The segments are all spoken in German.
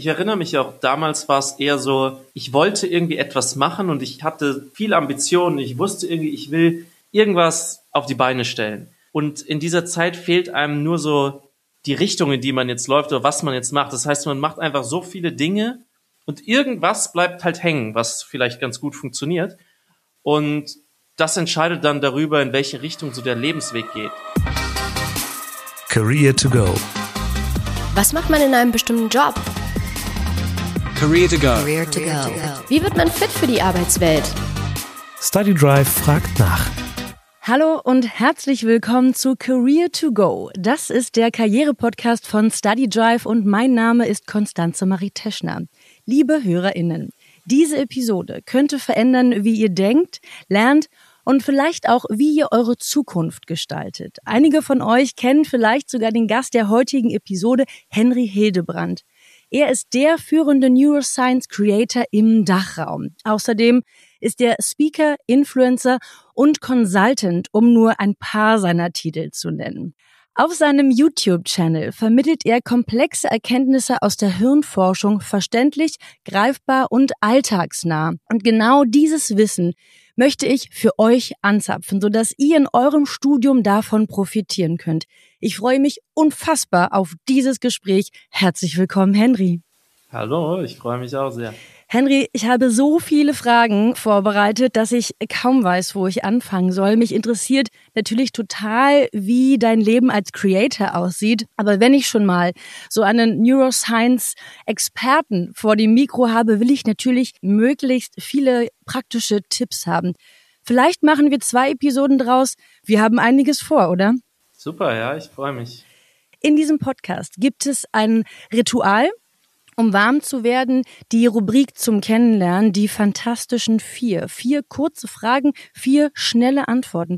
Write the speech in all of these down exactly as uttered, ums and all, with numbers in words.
ich erinnere mich auch, damals war es eher so, ich wollte irgendwie etwas machen und ich hatte viel Ambitionen. Ich wusste irgendwie, ich will irgendwas auf die Beine stellen. Und in dieser Zeit fehlt einem nur so die Richtung, in die man jetzt läuft oder was man jetzt macht. Das heißt, man macht einfach so viele Dinge und irgendwas bleibt halt hängen, was vielleicht ganz gut funktioniert. Und das entscheidet dann darüber, in welche Richtung so der Lebensweg geht. Career to go. Was macht man in einem bestimmten Job? Career to go. Career to go. Wie wird man fit für die Arbeitswelt? Study Drive fragt nach. Hallo und herzlich willkommen zu Career to go. Das ist der Karriere-Podcast von Study Drive und mein Name ist Constanze Marie Teschner. Liebe HörerInnen, diese Episode könnte verändern, wie ihr denkt, lernt und vielleicht auch, wie ihr eure Zukunft gestaltet. Einige von euch kennen vielleicht sogar den Gast der heutigen Episode, Henry Hildebrandt. Er ist der führende Neuroscience Creator im Dachraum. Außerdem ist er Speaker, Influencer und Consultant, um nur ein paar seiner Titel zu nennen. Auf seinem YouTube-Channel vermittelt er komplexe Erkenntnisse aus der Hirnforschung verständlich, greifbar und alltagsnah. Und genau dieses Wissen möchte ich für euch anzapfen, sodass ihr in eurem Studium davon profitieren könnt. Ich freue mich unfassbar auf dieses Gespräch. Herzlich willkommen, Henry. Hallo, ich freue mich auch sehr. Henry, ich habe so viele Fragen vorbereitet, dass ich kaum weiß, wo ich anfangen soll. Mich interessiert natürlich total, wie dein Leben als Creator aussieht. Aber wenn ich schon mal so einen Neuroscience-Experten vor dem Mikro habe, will ich natürlich möglichst viele praktische Tipps haben. Vielleicht machen wir zwei Episoden draus. Wir haben einiges vor, oder? Super, ja, ich freue mich. In diesem Podcast gibt es ein Ritual, um warm zu werden, die Rubrik zum Kennenlernen, die fantastischen vier. Vier kurze Fragen, vier schnelle Antworten.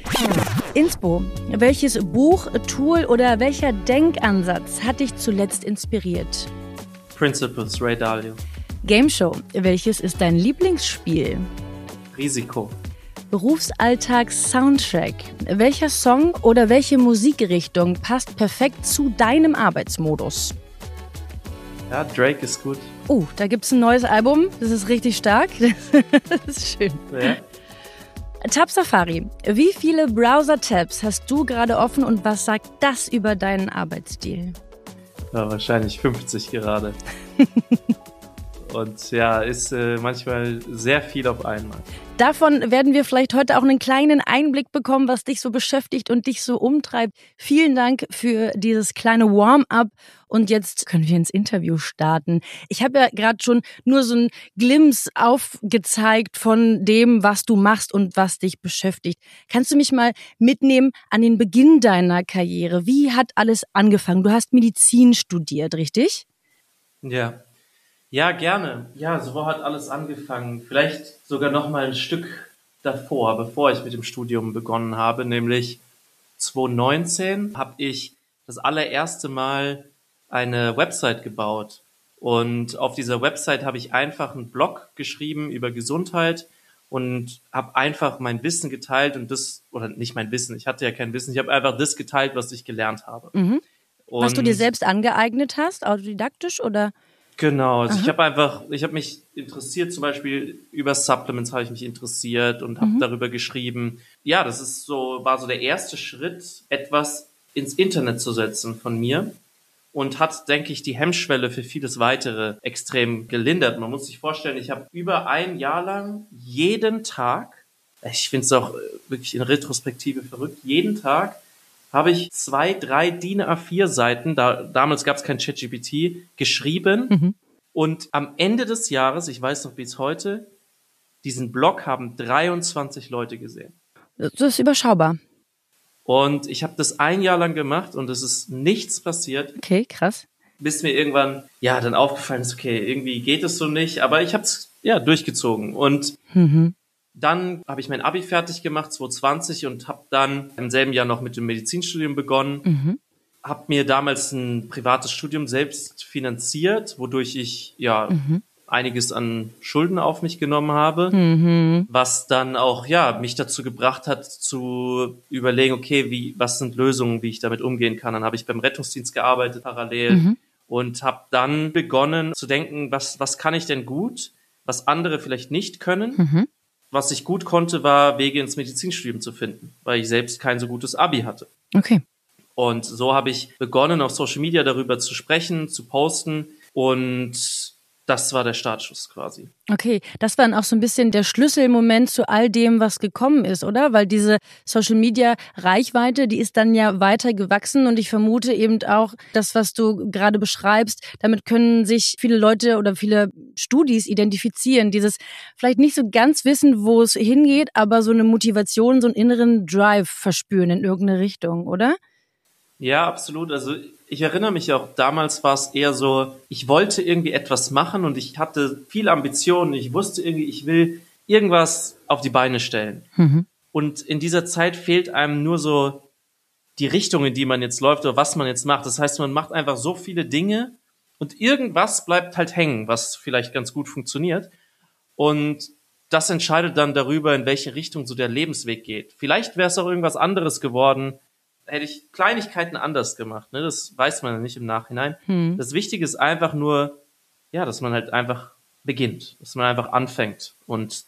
Inspo, welches Buch, Tool oder welcher Denkansatz hat dich zuletzt inspiriert? Principles, Ray Dalio. Gameshow, welches ist dein Lieblingsspiel? Risiko. Berufsalltags-Soundtrack, welcher Song oder welche Musikrichtung passt perfekt zu deinem Arbeitsmodus? Ja, Drake ist gut. Oh, da gibt's ein neues Album. Das ist richtig stark. Das ist schön. Ja. Tab Safari. Wie viele Browser-Tabs hast du gerade offen und was sagt das über deinen Arbeitsstil? Ja, wahrscheinlich fünfzig gerade. Und ja, ist äh, manchmal sehr viel auf einmal. Davon werden wir vielleicht heute auch einen kleinen Einblick bekommen, was dich so beschäftigt und dich so umtreibt. Vielen Dank für dieses kleine Warm-up und jetzt können wir ins Interview starten. Ich habe ja gerade schon nur so einen Glimpse aufgezeigt von dem, was du machst und was dich beschäftigt. Kannst du mich mal mitnehmen an den Beginn deiner Karriere? Wie hat alles angefangen? Du hast Medizin studiert, richtig? Ja. Ja, gerne. Ja, so hat alles angefangen. Vielleicht sogar noch mal ein Stück davor, bevor ich mit dem Studium begonnen habe, nämlich zwanzig neunzehn habe ich das allererste Mal eine Website gebaut. Und auf dieser Website habe ich einfach einen Blog geschrieben über Gesundheit und habe einfach mein Wissen geteilt und das, oder nicht mein Wissen, ich hatte ja kein Wissen, ich habe einfach das geteilt, was ich gelernt habe. Mhm. Was Und du dir selbst angeeignet hast, autodidaktisch oder? Genau, also Aha. ich habe einfach, ich habe mich interessiert, zum Beispiel über Supplements habe ich mich interessiert und habe Mhm. darüber geschrieben. Ja, das ist so, war so der erste Schritt, etwas ins Internet zu setzen von mir und hat, denke ich, die Hemmschwelle für vieles Weitere extrem gelindert. Man muss sich vorstellen, ich habe über ein Jahr lang jeden Tag, ich finde es auch wirklich in Retrospektive verrückt, jeden Tag habe ich zwei, drei D I N A vier Seiten, da, damals gab es kein ChatGPT, geschrieben. Mhm. Und am Ende des Jahres, ich weiß noch bis heute, diesen Blog haben dreiundzwanzig Leute gesehen. Das ist überschaubar. Und ich habe das ein Jahr lang gemacht und es ist nichts passiert, Okay, krass. bis mir irgendwann, ja, dann aufgefallen ist, okay, irgendwie geht es so nicht, aber ich habe es, ja, durchgezogen. Und Mhm. dann habe ich mein Abi fertig gemacht, zwanzig zwanzig, und habe dann im selben Jahr noch mit dem Medizinstudium begonnen. Mhm. Habe mir damals ein privates Studium selbst finanziert, wodurch ich ja Mhm. einiges an Schulden auf mich genommen habe, Mhm. was dann auch ja mich dazu gebracht hat zu überlegen, okay, wie was sind Lösungen, wie ich damit umgehen kann. Dann habe ich beim Rettungsdienst gearbeitet parallel Mhm. und habe dann begonnen zu denken, was, was kann ich denn gut, was andere vielleicht nicht können. Mhm. Was ich gut konnte, war Wege ins Medizinstudium zu finden, weil ich selbst kein so gutes Abi hatte. Okay. Und so habe ich begonnen, auf Social Media darüber zu sprechen, zu posten, und das war der Startschuss quasi. Okay, das war dann auch so ein bisschen der Schlüsselmoment zu all dem, was gekommen ist, oder? Weil diese Social-Media-Reichweite, die ist dann ja weiter gewachsen, und ich vermute eben auch, das, was du gerade beschreibst, damit können sich viele Leute oder viele Studis identifizieren. Dieses vielleicht nicht so ganz wissen, wo es hingeht, aber so eine Motivation, so einen inneren Drive verspüren in irgendeine Richtung, oder? Ja, absolut. Also ich erinnere mich auch, damals war es eher so, ich wollte irgendwie etwas machen und ich hatte viel Ambitionen. Ich wusste irgendwie, ich will irgendwas auf die Beine stellen. Mhm. Und in dieser Zeit fehlt einem nur so die Richtung, in die man jetzt läuft oder was man jetzt macht. Das heißt, man macht einfach so viele Dinge und irgendwas bleibt halt hängen, was vielleicht ganz gut funktioniert. Und das entscheidet dann darüber, in welche Richtung so der Lebensweg geht. Vielleicht wäre es auch irgendwas anderes geworden, hätte ich Kleinigkeiten anders gemacht, ne? Das weiß man ja nicht im Nachhinein. Hm. Das Wichtige ist einfach nur, ja, dass man halt einfach beginnt, dass man einfach anfängt, und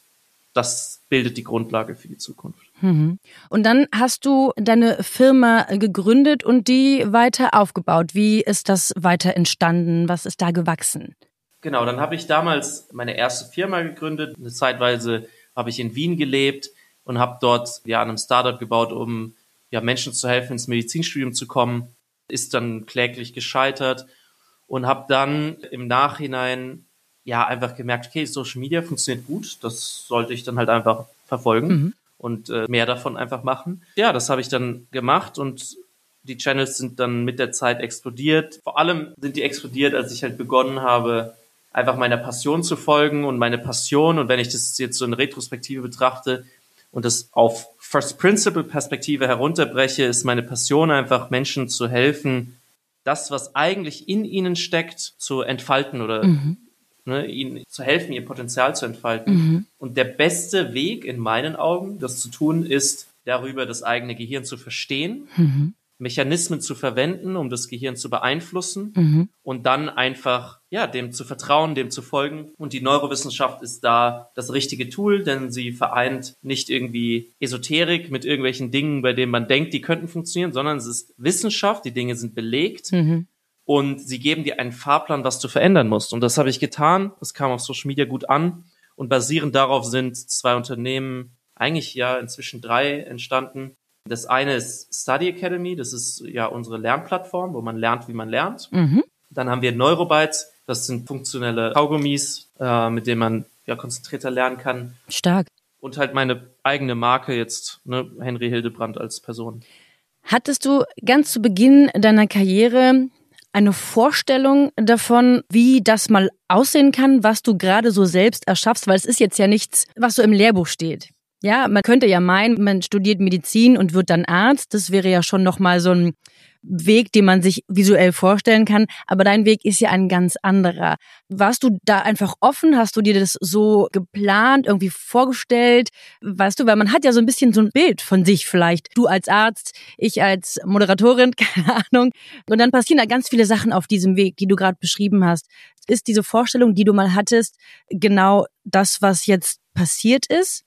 das bildet die Grundlage für die Zukunft. Mhm. Und dann hast du deine Firma gegründet und die weiter aufgebaut. Wie ist das weiter entstanden? Was ist da gewachsen? Genau, dann habe ich damals meine erste Firma gegründet. Eine Zeitweise habe ich in Wien gelebt und habe dort ja an einem Startup gebaut, um ja, Menschen zu helfen, ins Medizinstudium zu kommen, ist dann kläglich gescheitert und habe dann im Nachhinein ja einfach gemerkt, okay, Social Media funktioniert gut, das sollte ich dann halt einfach verfolgen mhm. und äh, mehr davon einfach machen. Ja, das habe ich dann gemacht und die Channels sind dann mit der Zeit explodiert. Vor allem sind die explodiert, als ich halt begonnen habe, einfach meiner Passion zu folgen, und meine Passion, und wenn ich das jetzt so in Retrospektive betrachte, und das auf First-Principle-Perspektive herunterbreche, ist meine Passion einfach, Menschen zu helfen, das, was eigentlich in ihnen steckt, zu entfalten oder mhm. ne, ihnen zu helfen, ihr Potenzial zu entfalten. Mhm. Und der beste Weg in meinen Augen, das zu tun, ist, darüber das eigene Gehirn zu verstehen, mhm. Mechanismen zu verwenden, um das Gehirn zu beeinflussen mhm. und dann einfach ja dem zu vertrauen, dem zu folgen. Und die Neurowissenschaft ist da das richtige Tool, denn sie vereint nicht irgendwie Esoterik mit irgendwelchen Dingen, bei denen man denkt, die könnten funktionieren, sondern es ist Wissenschaft, die Dinge sind belegt mhm. und sie geben dir einen Fahrplan, was du verändern musst. Und das habe ich getan, das kam auf Social Media gut an, und basierend darauf sind zwei Unternehmen, eigentlich ja inzwischen drei, entstanden. Das eine ist Study Academy, das ist ja unsere Lernplattform, wo man lernt, wie man lernt. Mhm. Dann haben wir Neurobytes, das sind funktionelle Kaugummis, äh, mit denen man ja konzentrierter lernen kann. Stark. Und halt meine eigene Marke jetzt, ne, Henry Hildebrandt als Person. Hattest du ganz zu Beginn deiner Karriere eine Vorstellung davon, wie das mal aussehen kann, was du gerade so selbst erschaffst? Weil es ist jetzt ja nichts, was so im Lehrbuch steht. Ja, man könnte ja meinen, man studiert Medizin und wird dann Arzt. Das wäre ja schon nochmal so ein Weg, den man sich visuell vorstellen kann. Aber dein Weg ist ja ein ganz anderer. Warst du da einfach offen? Hast du dir das so geplant, irgendwie vorgestellt? Weißt du, weil man hat ja so ein bisschen so ein Bild von sich vielleicht. Du als Arzt, ich als Moderatorin, keine Ahnung. Und dann passieren da ganz viele Sachen auf diesem Weg, die du gerade beschrieben hast. Ist diese Vorstellung, die du mal hattest, genau das, was jetzt passiert ist?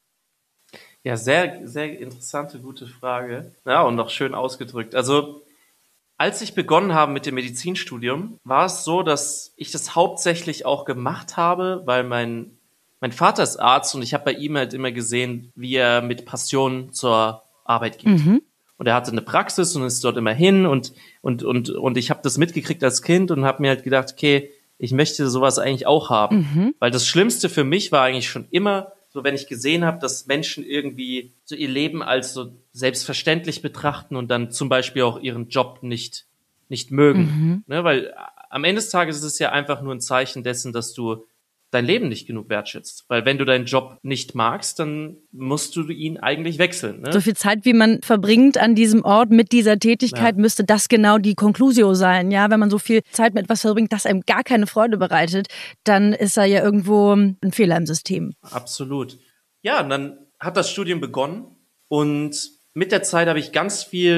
Ja, sehr, sehr interessante, gute Frage. Ja, und noch schön ausgedrückt. Also, als ich begonnen habe mit dem Medizinstudium, war es so, dass ich das hauptsächlich auch gemacht habe, weil mein, mein Vater ist Arzt und ich habe bei ihm halt immer gesehen, wie er mit Passion zur Arbeit geht. Mhm. Und er hatte eine Praxis und ist dort immer hin und, und, und, und ich habe das mitgekriegt als Kind und habe mir halt gedacht, okay, ich möchte sowas eigentlich auch haben. Mhm. Weil das Schlimmste für mich war eigentlich schon immer, so wenn ich gesehen habe, dass Menschen irgendwie so ihr Leben als so selbstverständlich betrachten und dann zum Beispiel auch ihren Job nicht nicht mögen. Mhm. Ne, weil am Ende des Tages ist es ja einfach nur ein Zeichen dessen, dass du dein Leben nicht genug wertschätzt. Weil wenn du deinen Job nicht magst, dann musst du ihn eigentlich wechseln. Ne? So viel Zeit, wie man verbringt an diesem Ort mit dieser Tätigkeit, ja. müsste das genau die Conclusio sein. Ja, wenn man so viel Zeit mit etwas verbringt, das einem gar keine Freude bereitet, dann ist da ja irgendwo ein Fehler im System. Absolut. Ja, und dann hat das Studium begonnen und mit der Zeit habe ich ganz viel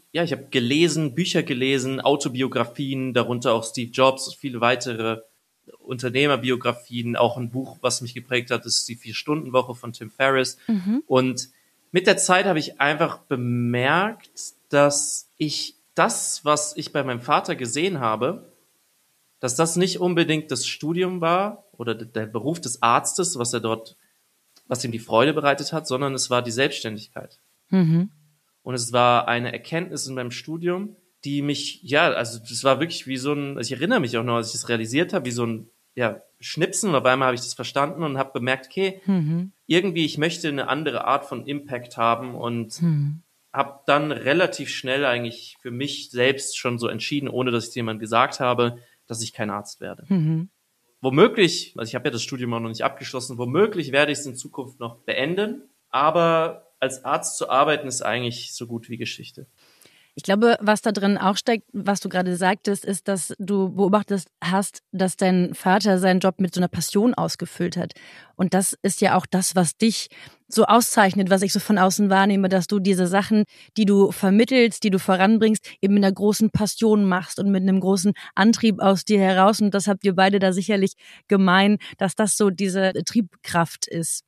ja, ich habe gelesen, Bücher gelesen, Autobiografien, darunter auch Steve Jobs, viele weitere Unternehmerbiografien, auch ein Buch, was mich geprägt hat, ist die Vier-Stunden-Woche von Tim Ferriss. Mhm. Und mit der Zeit habe ich einfach bemerkt, dass ich das, was ich bei meinem Vater gesehen habe, dass das nicht unbedingt das Studium war oder der Beruf des Arztes, was er dort, was ihm die Freude bereitet hat, sondern es war die Selbstständigkeit. Mhm. Und es war eine Erkenntnis in meinem Studium, die mich, ja, also das war wirklich wie so ein, also ich erinnere mich auch noch, als ich das realisiert habe, wie so ein, ja, Schnipsen, und auf einmal habe ich das verstanden und habe bemerkt, okay, mhm. irgendwie, ich möchte eine andere Art von Impact haben und mhm. habe dann relativ schnell eigentlich für mich selbst schon so entschieden, ohne dass ich es jemandem gesagt habe, dass ich kein Arzt werde. Mhm. Womöglich, also ich habe ja das Studium auch noch nicht abgeschlossen, womöglich werde ich es in Zukunft noch beenden, aber als Arzt zu arbeiten ist eigentlich so gut wie Geschichte. Ich glaube, was da drin auch steckt, was du gerade sagtest, ist, dass du beobachtet hast, dass dein Vater seinen Job mit so einer Passion ausgefüllt hat. Und das ist ja auch das, was dich so auszeichnet, was ich so von außen wahrnehme, dass du diese Sachen, die du vermittelst, die du voranbringst, eben mit einer großen Passion machst und mit einem großen Antrieb aus dir heraus. Und das habt ihr beide da sicherlich gemein, dass das so diese Triebkraft ist.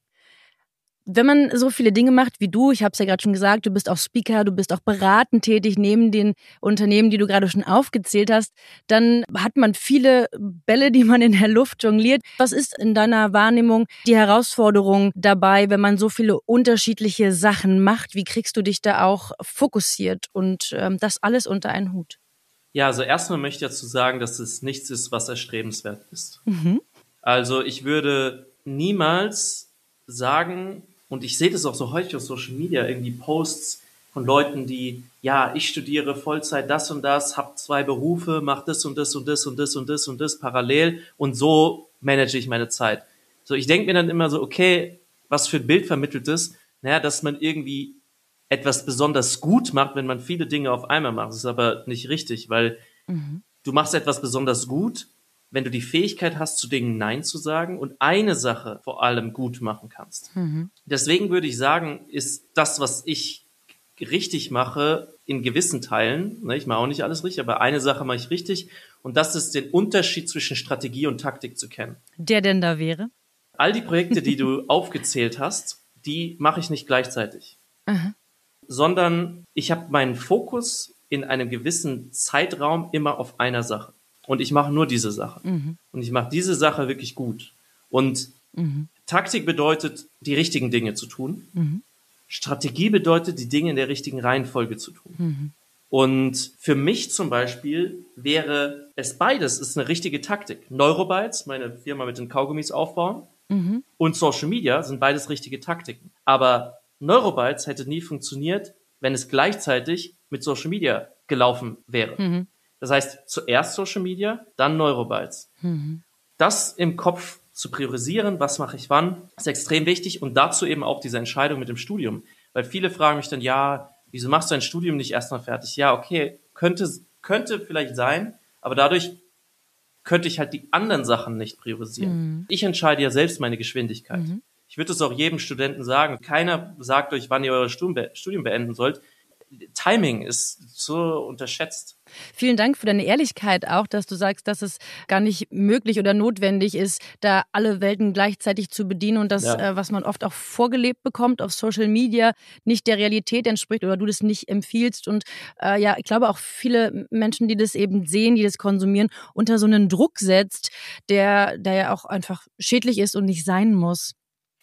Wenn man so viele Dinge macht wie du, ich habe es ja gerade schon gesagt, du bist auch Speaker, du bist auch beratend tätig neben den Unternehmen, die du gerade schon aufgezählt hast, dann hat man viele Bälle, die man in der Luft jongliert. Was ist in deiner Wahrnehmung die Herausforderung dabei, wenn man so viele unterschiedliche Sachen macht? Wie kriegst du dich da auch fokussiert und ähm, das alles unter einen Hut? Ja, also erstmal möchte ich dazu sagen, dass es nichts ist, was erstrebenswert ist. Mhm. Also ich würde niemals sagen, und ich sehe das auch so häufig auf Social Media, irgendwie Posts von Leuten, die, ja, ich studiere Vollzeit das und das, habe zwei Berufe, mache das und das und das und das und das und das parallel und so manage ich meine Zeit. So, ich denke mir dann immer so, okay, was für ein Bild vermittelt es? Naja, dass man irgendwie etwas besonders gut macht, wenn man viele Dinge auf einmal macht. Das ist aber nicht richtig, weil mhm. du machst etwas besonders gut, wenn du die Fähigkeit hast, zu Dingen Nein zu sagen und eine Sache vor allem gut machen kannst. Mhm. Deswegen würde ich sagen, ist das, was ich richtig mache, in gewissen Teilen, ne, ich mache auch nicht alles richtig, aber eine Sache mache ich richtig, und das ist den Unterschied zwischen Strategie und Taktik zu kennen. Der denn da wäre? All die Projekte, die du aufgezählt hast, die mache ich nicht gleichzeitig, mhm. sondern ich habe meinen Fokus in einem gewissen Zeitraum immer auf einer Sache. Und ich mache nur diese Sache. Mhm. Und ich mache diese Sache wirklich gut. Und mhm. Taktik bedeutet, die richtigen Dinge zu tun. Mhm. Strategie bedeutet, die Dinge in der richtigen Reihenfolge zu tun. Mhm. Und für mich zum Beispiel wäre es beides, ist eine richtige Taktik. Neurobytes, meine Firma mit den Kaugummis aufbauen, mhm. und Social Media sind beides richtige Taktiken. Aber Neurobytes hätte nie funktioniert, wenn es gleichzeitig mit Social Media gelaufen wäre. Mhm. Das heißt, zuerst Social Media, dann Neurobytes. Mhm. Das im Kopf zu priorisieren, was mache ich wann, ist extrem wichtig, und dazu eben auch diese Entscheidung mit dem Studium. Weil viele fragen mich dann, ja, wieso machst du ein Studium nicht erstmal fertig? Ja, okay, könnte, könnte vielleicht sein, aber dadurch könnte ich halt die anderen Sachen nicht priorisieren. Mhm. Ich entscheide ja selbst meine Geschwindigkeit. Mhm. Ich würde es auch jedem Studenten sagen, keiner sagt euch, wann ihr euer Studium beenden sollt. Timing ist so unterschätzt. Vielen Dank für deine Ehrlichkeit auch, dass du sagst, dass es gar nicht möglich oder notwendig ist, da alle Welten gleichzeitig zu bedienen und das, ja. äh, was man oft auch vorgelebt bekommt auf Social Media, nicht der Realität entspricht oder du das nicht empfiehlst. Und äh, ja, ich glaube auch viele Menschen, die das eben sehen, die das konsumieren, unter so einen Druck setzt, der, der ja auch einfach schädlich ist und nicht sein muss.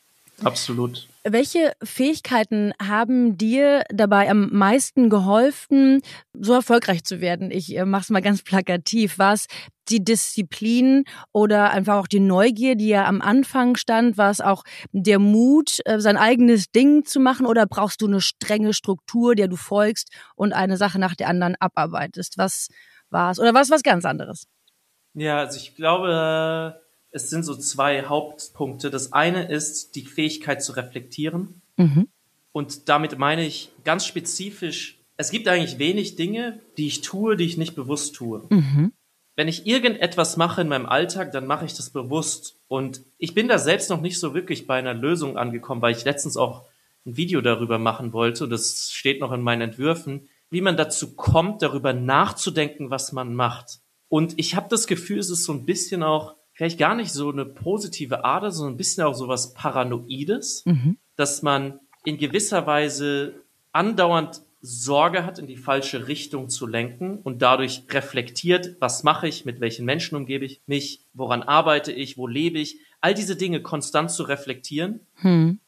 Absolut. Welche Fähigkeiten haben dir dabei am meisten geholfen, so erfolgreich zu werden? Ich äh, mache es mal ganz plakativ. War es die Disziplin oder einfach auch die Neugier, die ja am Anfang stand? War es auch der Mut, äh, sein eigenes Ding zu machen? Oder brauchst du eine strenge Struktur, der du folgst und eine Sache nach der anderen abarbeitest? Was war es? Oder war es was ganz anderes? Ja, also ich glaube, es sind so zwei Hauptpunkte. Das eine ist die Fähigkeit zu reflektieren. Mhm. Und damit meine ich ganz spezifisch, es gibt eigentlich wenig Dinge, die ich tue, die ich nicht bewusst tue. Mhm. Wenn ich irgendetwas mache in meinem Alltag, dann mache ich das bewusst. Und ich bin da selbst noch nicht so wirklich bei einer Lösung angekommen, weil ich letztens auch ein Video darüber machen wollte. Das steht noch in meinen Entwürfen, wie man dazu kommt, darüber nachzudenken, was man macht. Und ich habe das Gefühl, es ist so ein bisschen auch, vielleicht gar nicht so eine positive Ader, sondern ein bisschen auch so was Paranoides, mhm. dass man in gewisser Weise andauernd Sorge hat, in die falsche Richtung zu lenken und dadurch reflektiert, was mache ich, mit welchen Menschen umgebe ich mich, woran arbeite ich, wo lebe ich, all diese Dinge konstant zu reflektieren hm.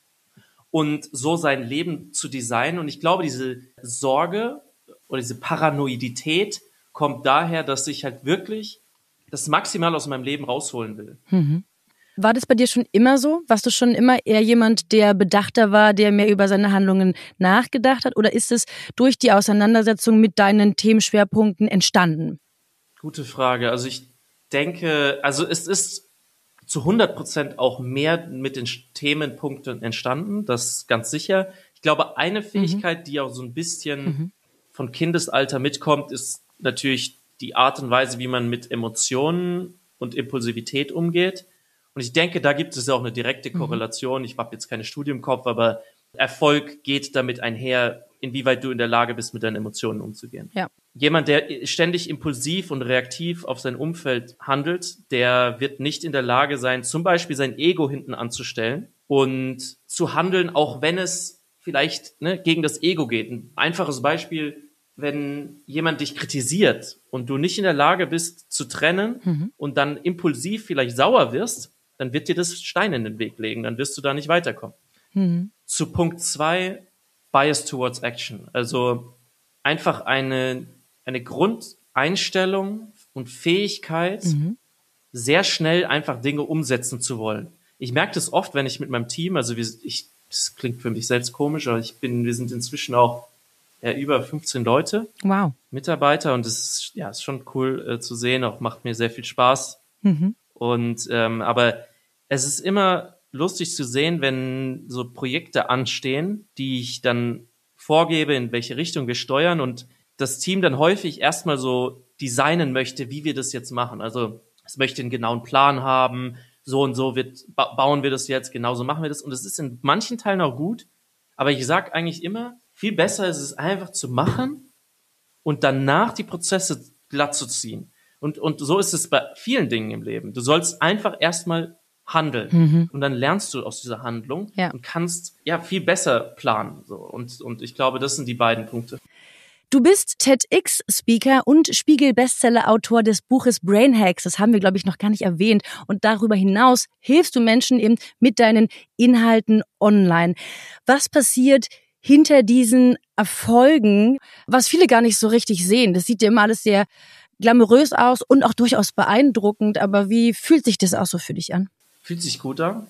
und so sein Leben zu designen. Und ich glaube, diese Sorge oder diese Paranoidität kommt daher, dass ich halt wirklich das maximal aus meinem Leben rausholen will. Mhm. War das bei dir schon immer so? Warst du schon immer eher jemand, der bedachter war, der mehr über seine Handlungen nachgedacht hat? Oder ist es durch die Auseinandersetzung mit deinen Themenschwerpunkten entstanden? Gute Frage. Also ich denke, also es ist zu hundert Prozent auch mehr mit den Themenpunkten entstanden, das ist ganz sicher. Ich glaube, eine Fähigkeit, mhm. die auch so ein bisschen mhm. von Kindesalter mitkommt, ist natürlich die Art und Weise, wie man mit Emotionen und Impulsivität umgeht. Und ich denke, da gibt es ja auch eine direkte Korrelation. Ich habe jetzt keine Studie im Kopf, aber Erfolg geht damit einher, inwieweit du in der Lage bist, mit deinen Emotionen umzugehen. Ja. Jemand, der ständig impulsiv und reaktiv auf sein Umfeld handelt, der wird nicht in der Lage sein, zum Beispiel sein Ego hinten anzustellen und zu handeln, auch wenn es vielleicht ne, gegen das Ego geht. Ein einfaches Beispiel, wenn jemand dich kritisiert und du nicht in der Lage bist zu trennen mhm. und dann impulsiv vielleicht sauer wirst, dann wird dir das Steine in den Weg legen, dann wirst du da nicht weiterkommen. Mhm. Zu Punkt zwei, Bias towards Action. Also einfach eine, eine Grundeinstellung und Fähigkeit, mhm. sehr schnell einfach Dinge umsetzen zu wollen. Ich merke das oft, wenn ich mit meinem Team, also wir, ich, das klingt für mich selbst komisch, aber ich bin, wir sind inzwischen auch ja, über fünfzehn Leute, wow. Mitarbeiter, und das ist, ja, ist schon cool äh, zu sehen, auch macht mir sehr viel Spaß. Mhm. Und ähm, aber es ist immer lustig zu sehen, wenn so Projekte anstehen, die ich dann vorgebe, in welche Richtung wir steuern und das Team dann häufig erstmal so designen möchte, wie wir das jetzt machen. Also es möchte einen genauen Plan haben, so und so wird ba- bauen wir das jetzt, genauso machen wir das. Und es ist in manchen Teilen auch gut, aber ich sage eigentlich immer, viel besser ist es einfach zu machen und danach die Prozesse glatt zu ziehen. Und, und so ist es bei vielen Dingen im Leben. Du sollst einfach erstmal handeln mhm. und dann lernst du aus dieser Handlung ja. und kannst ja viel besser planen. So. Und, und ich glaube, das sind die beiden Punkte. Du bist TEDx-Speaker und Spiegel-Bestseller-Autor des Buches Brain Hacks. Das haben wir, glaube ich, noch gar nicht erwähnt. Und darüber hinaus hilfst du Menschen eben mit deinen Inhalten online. Was passiert hinter diesen Erfolgen, was viele gar nicht so richtig sehen? Das sieht ja immer alles sehr glamourös aus und auch durchaus beeindruckend. Aber wie fühlt sich das auch so für dich an? Fühlt sich gut an.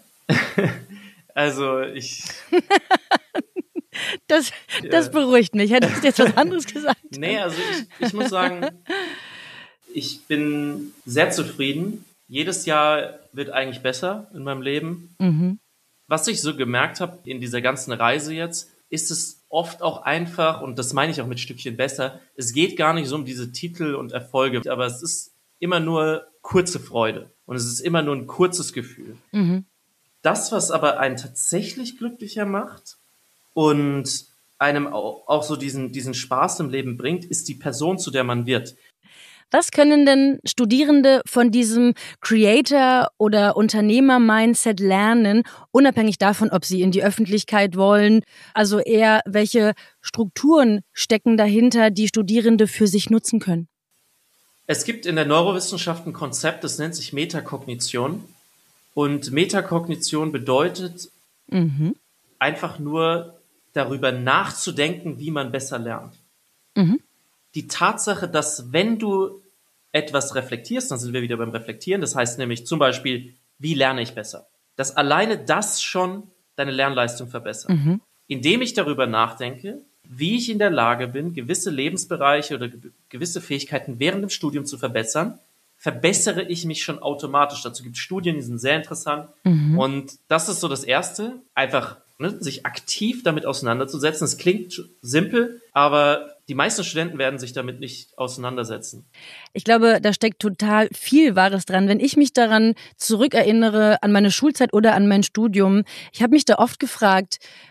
Also ich... Das, das ja. beruhigt mich. Hättest du jetzt was anderes gesagt? Nee, also ich, ich muss sagen, ich bin sehr zufrieden. Jedes Jahr wird eigentlich besser in meinem Leben. Mhm. Was ich so gemerkt habe in dieser ganzen Reise jetzt, ist es oft auch einfach, und das meine ich auch mit Stückchen besser, es geht gar nicht so um diese Titel und Erfolge, aber es ist immer nur kurze Freude und es ist immer nur ein kurzes Gefühl. Mhm. Das, was aber einen tatsächlich glücklicher macht und einem auch so diesen, diesen Spaß im Leben bringt, ist die Person, zu der man wird. Was können denn Studierende von diesem Creator- oder Unternehmer-Mindset lernen, unabhängig davon, ob sie in die Öffentlichkeit wollen? Also eher, welche Strukturen stecken dahinter, die Studierende für sich nutzen können? Es gibt in der Neurowissenschaft ein Konzept, das nennt sich Metakognition. Und Metakognition bedeutet mhm. einfach nur darüber nachzudenken, wie man besser lernt. Mhm. Die Tatsache, dass wenn du etwas reflektierst, dann sind wir wieder beim Reflektieren, das heißt nämlich zum Beispiel, wie lerne ich besser? Dass alleine das schon deine Lernleistung verbessert. Mhm. Indem ich darüber nachdenke, wie ich in der Lage bin, gewisse Lebensbereiche oder ge- gewisse Fähigkeiten während dem Studium zu verbessern, verbessere ich mich schon automatisch. Dazu gibt es Studien, die sind sehr interessant. Mhm. Und das ist so das Erste, einfach ne, sich aktiv damit auseinanderzusetzen. Es klingt simpel, aber die meisten Studenten werden sich damit nicht auseinandersetzen. Ich glaube, da steckt total viel Wahres dran. Wenn ich mich daran zurückerinnere, an meine Schulzeit oder an mein Studium, ich habe mich da oft gefragt,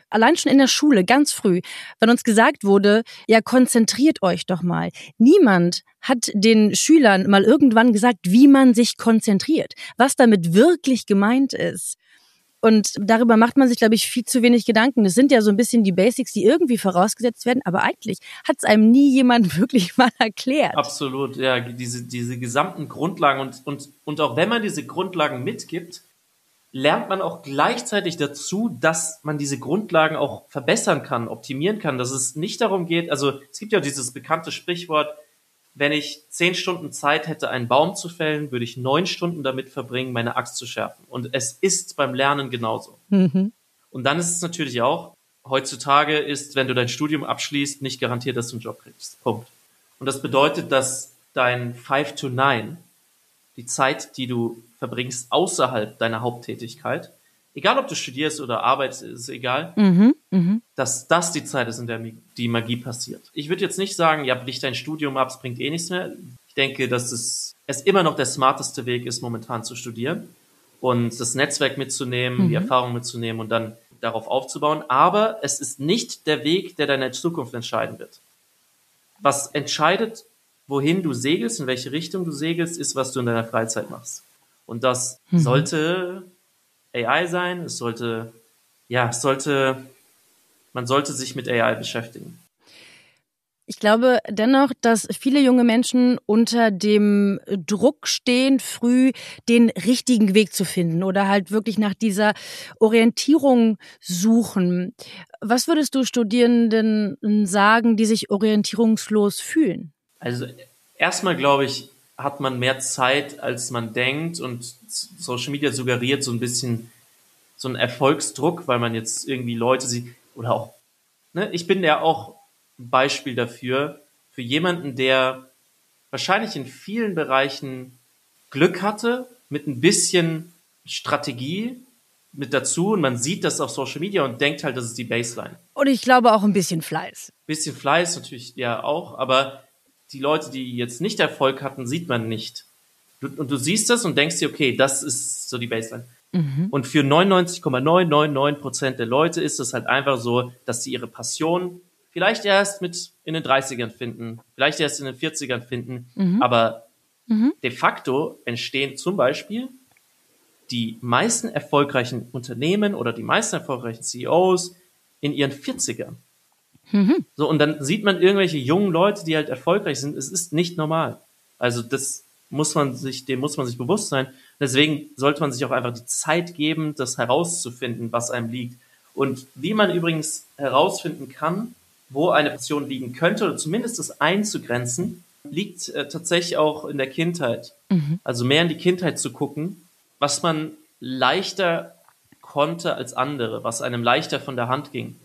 allein schon in der Schule, ganz früh, wenn uns gesagt wurde, ja, konzentriert euch doch mal. Niemand hat den Schülern mal irgendwann gesagt, wie man sich konzentriert, was damit wirklich gemeint ist. Und darüber macht man sich, glaube ich, viel zu wenig Gedanken. Das sind ja so ein bisschen die Basics, die irgendwie vorausgesetzt werden, aber eigentlich hat es einem nie jemand wirklich mal erklärt. Absolut, ja, diese, diese gesamten Grundlagen und, und, und auch wenn man diese Grundlagen mitgibt, lernt man auch gleichzeitig dazu, dass man diese Grundlagen auch verbessern kann, optimieren kann, dass es nicht darum geht, also es gibt ja dieses bekannte Sprichwort, wenn ich zehn Stunden Zeit hätte, einen Baum zu fällen, würde ich neun Stunden damit verbringen, meine Axt zu schärfen. Und es ist beim Lernen genauso. Mhm. Und dann ist es natürlich auch, heutzutage ist, wenn du dein Studium abschließt, nicht garantiert, dass du einen Job kriegst. Punkt. Und das bedeutet, dass dein five to nine, die Zeit, die du verbringst außerhalb deiner Haupttätigkeit, egal ob du studierst oder arbeitest, ist egal, mhm, mh. dass das die Zeit ist, in der die Magie passiert. Ich würde jetzt nicht sagen, ja, brich dein Studium ab, es bringt eh nichts mehr. Ich denke, dass es, es immer noch der smarteste Weg ist, momentan zu studieren und das Netzwerk mitzunehmen, mhm. die Erfahrung mitzunehmen und dann darauf aufzubauen. Aber es ist nicht der Weg, der deine Zukunft entscheiden wird. Was entscheidet, wohin du segelst, in welche Richtung du segelst, ist, was du in deiner Freizeit machst. Und das mhm. sollte A I sein, es sollte, ja, es sollte, man sollte sich mit A I beschäftigen. Ich glaube dennoch, dass viele junge Menschen unter dem Druck stehen, früh den richtigen Weg zu finden oder halt wirklich nach dieser Orientierung suchen. Was würdest du Studierenden sagen, die sich orientierungslos fühlen? Also erstmal glaube ich, hat man mehr Zeit, als man denkt und Social Media suggeriert so ein bisschen so einen Erfolgsdruck, weil man jetzt irgendwie Leute sieht oder auch, ne, ich bin ja auch ein Beispiel dafür, für jemanden, der wahrscheinlich in vielen Bereichen Glück hatte, mit ein bisschen Strategie mit dazu und man sieht das auf Social Media und denkt halt, das ist die Baseline. Und ich glaube auch ein bisschen Fleiß. Bisschen Fleiß natürlich ja auch, aber die Leute, die jetzt nicht Erfolg hatten, sieht man nicht. Du, und du siehst das und denkst dir, okay, das ist so die Baseline. Mhm. Und für neunundneunzig Komma neun neun neun Prozent der Leute ist es halt einfach so, dass sie ihre Passion vielleicht erst mit in den dreißigern finden, vielleicht erst in den vierzigern finden, mhm. aber mhm. de facto entstehen zum Beispiel die meisten erfolgreichen Unternehmen oder die meisten erfolgreichen C E Os in ihren vierzigern. Mhm. So, und dann sieht man irgendwelche jungen Leute, die halt erfolgreich sind. Es ist nicht normal. Also das muss man sich, dem muss man sich bewusst sein. Deswegen sollte man sich auch einfach die Zeit geben, das herauszufinden, was einem liegt. Und wie man übrigens herausfinden kann, wo eine Passion liegen könnte, oder zumindest das einzugrenzen, liegt äh, tatsächlich auch in der Kindheit. Mhm. Also mehr in die Kindheit zu gucken, was man leichter konnte als andere, was einem leichter von der Hand ging.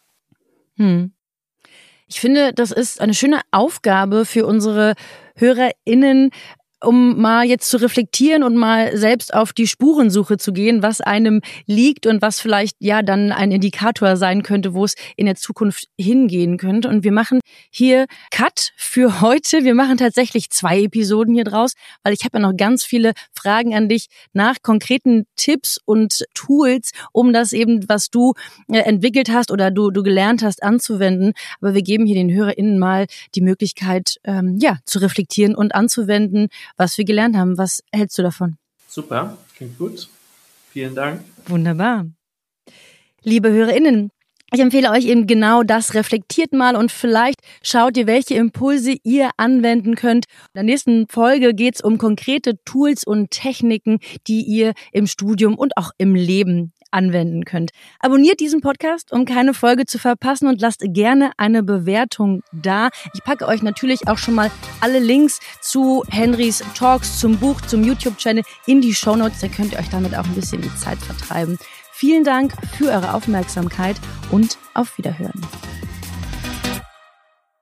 Hm. Ich finde, das ist eine schöne Aufgabe für unsere HörerInnen, um mal jetzt zu reflektieren und mal selbst auf die Spurensuche zu gehen, was einem liegt und was vielleicht ja dann ein Indikator sein könnte, wo es in der Zukunft hingehen könnte. Und wir machen hier Cut für heute. Wir machen tatsächlich zwei Episoden hier draus, weil ich habe ja noch ganz viele Fragen an dich nach konkreten Tipps und Tools, um das eben, was du äh, entwickelt hast oder du du gelernt hast, anzuwenden. Aber wir geben hier den HörerInnen mal die Möglichkeit, ähm, ja, zu reflektieren und anzuwenden, was wir gelernt haben. Was hältst du davon? Super, klingt gut. Vielen Dank. Wunderbar. Liebe HörerInnen, ich empfehle euch eben genau das. Reflektiert mal und vielleicht schaut ihr, welche Impulse ihr anwenden könnt. In der nächsten Folge geht es um konkrete Tools und Techniken, die ihr im Studium und auch im Leben anwenden könnt. Abonniert diesen Podcast, um keine Folge zu verpassen und lasst gerne eine Bewertung da. Ich packe euch natürlich auch schon mal alle Links zu Henrys Talks, zum Buch, zum YouTube-Channel in die Shownotes. Da könnt ihr euch damit auch ein bisschen die Zeit vertreiben. Vielen Dank für eure Aufmerksamkeit und auf Wiederhören.